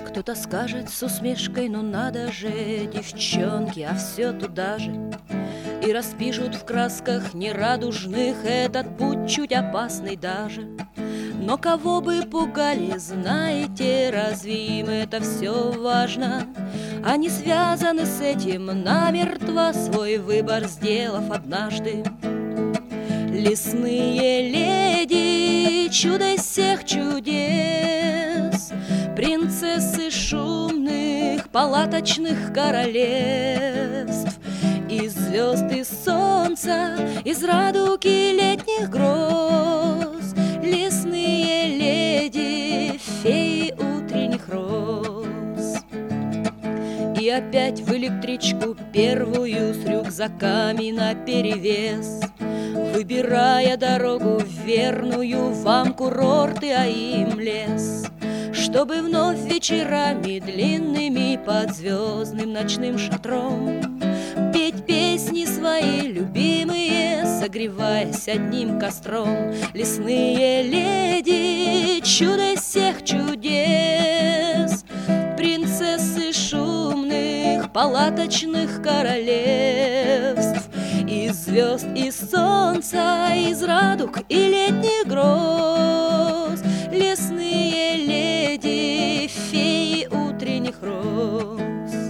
Кто-то скажет с усмешкой: ну надо же, девчонки, а все туда же. И распишут в красках нерадужных этот путь чуть опасный даже. Но кого бы пугали, знаете, разве им это все важно? Они связаны с этим намертво, свой выбор сделав однажды. Лесные леди, чудо из всех чудес, принцессы шумных палаточных королевств, из звезд, из солнца, из радуги летних гроз, лесные леди, феи утренних роз. И опять в электричку первую с рюкзаками наперевес, выбирая дорогу верную вам курорты, а им лес, чтобы вновь вечерами длинными под звездным ночным шатром петь песни свои любимые, согреваясь одним костром. Лесные леди, чудо из всех чудес, принцессы шумных палаточных королевств, из звезд, из солнца, из радуг и летних гроз, лесные леди, феи утренних роз.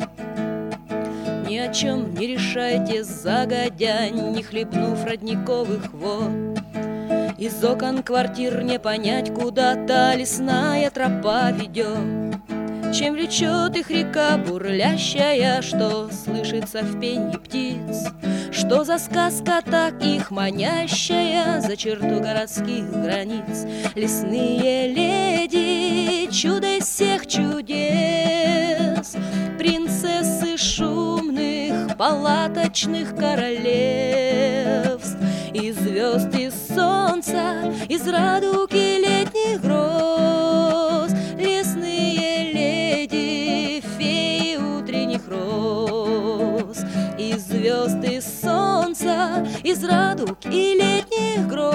Ни о чем не решайте загодя, не хлебнув родниковых вод. Из окон квартир не понять, куда та лесная тропа ведет. Чем влечет их река бурлящая, что слышится в пенье птиц? Что за сказка так их манящая за черту городских границ? Лесные леди, чудо из всех чудес, принцессы шумных палаточных королевств, из звезд, из солнца, из радуги летних гроз, лесные леди, феи утренних роз, из звезд, из солнца, из радуг и летних гроз.